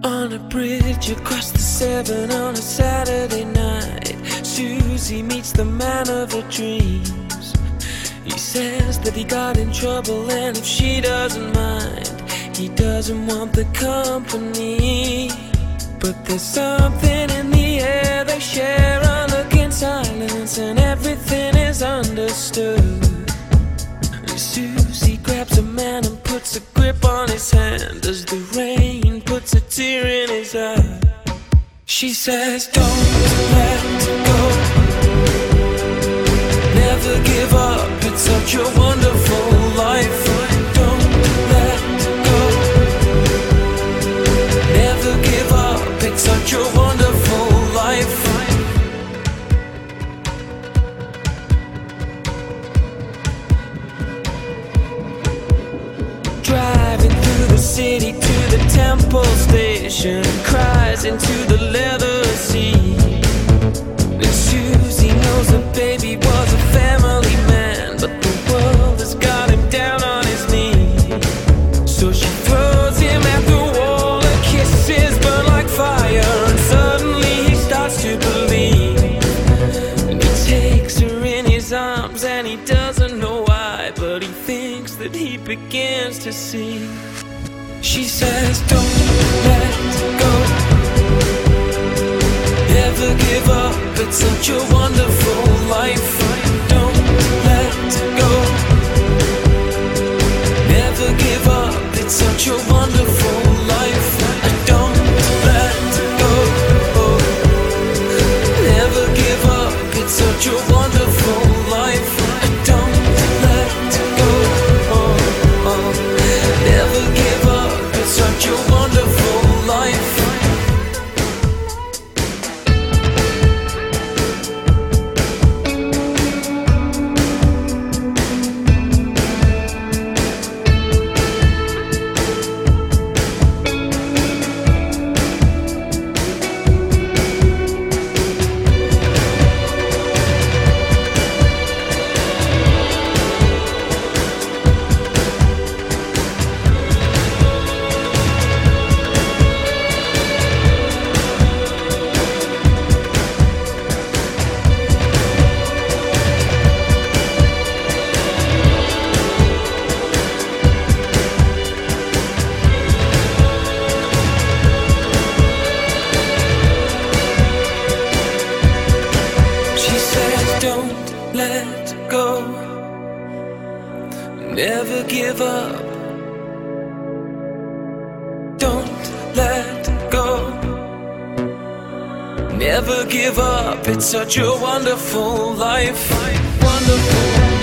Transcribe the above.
On a bridge across the Severn on a Saturday night, Susie meets the man of her dreams. He says that he got in trouble, and if she doesn't mind, he doesn't want the company. But there's something in the air they share, a look in silence, and everything is understood. And Susie grabs a man and puts a grip on his hand as the rain puts a tear in his eye. She says, don't let go, never give up, it's such a wonderful life. Don't let go, never give up, it's such a wonderful life. Driving through the city to the Temple Station, cries into the leather seat. And Susie knows her baby was a family man, but the world has got him down on his knees. So she throws him at the wall, her kisses burn like fire, and suddenly he starts to believe. And he takes her in his arms, and he doesn't know why, but he thinks that he begins to see. She says, don't let go, never give up, it's such a wonderful life. Don't let go, never give up, it's such a wonderful life. Don't let go, never give up, it's such a wonderful life. Don't let go, never give up, it's such a wonderful life. Let go, never give up. Don't let go, never give up. It's such a wonderful life, wonderful.